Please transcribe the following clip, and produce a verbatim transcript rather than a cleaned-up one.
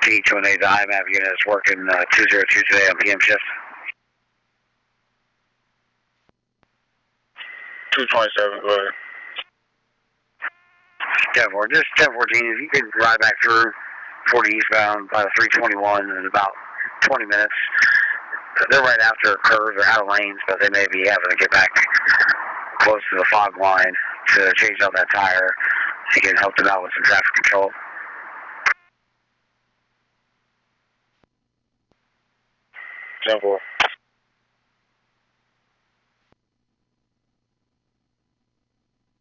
T twenty-eight, the I M A P unit is working uh, two zero two today on P M shift. two twenty-seven, go ahead. ten four, just ten fourteen, if you could ride back through forty eastbound by the three twenty-one in about twenty minutes. They're right after a curve, they're out of lanes, but they may be having to get back close to the fog line to change out that tire. So you can help them out with some traffic control. ten four.